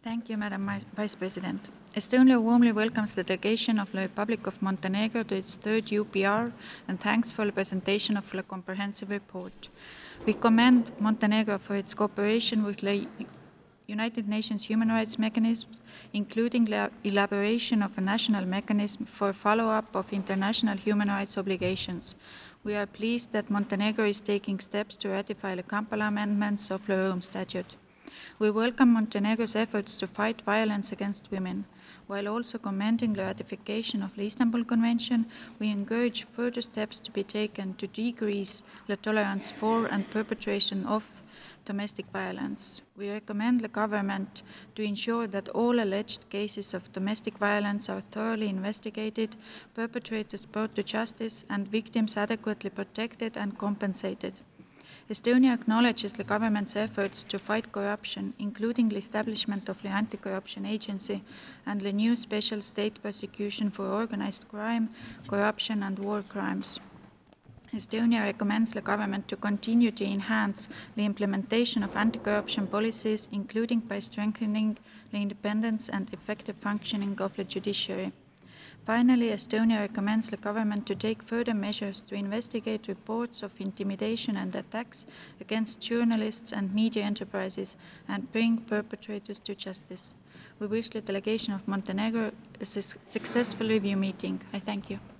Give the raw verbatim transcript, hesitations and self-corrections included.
Thank you, Madam Vice President. Estonia warmly welcomes the delegation of the Republic of Montenegro to its third U P R and thanks for the presentation of the comprehensive report. We commend Montenegro for its cooperation with the United Nations human rights mechanisms, including the elaboration of a national mechanism for follow-up of international human rights obligations. We are pleased that Montenegro is taking steps to ratify the Kampala amendments of the Rome Statute. We welcome Montenegro's efforts to fight violence against women. While also commending the ratification of the Istanbul Convention, we encourage further steps to be taken to decrease the tolerance for and perpetration of domestic violence. We recommend the government to ensure that all alleged cases of domestic violence are thoroughly investigated, perpetrators brought to justice, and victims adequately protected and compensated. Estonia acknowledges the government's efforts to fight corruption, including the establishment of the Anti-Corruption Agency and the new special state prosecution for organized crime, corruption and war crimes. Estonia recommends the government to continue to enhance the implementation of anti-corruption policies, including by strengthening the independence and effective functioning of the judiciary. Finally, Estonia recommends the government to take further measures to investigate reports of intimidation and attacks against journalists and media enterprises and bring perpetrators to justice. We wish the delegation of Montenegro a successful review meeting. I thank you.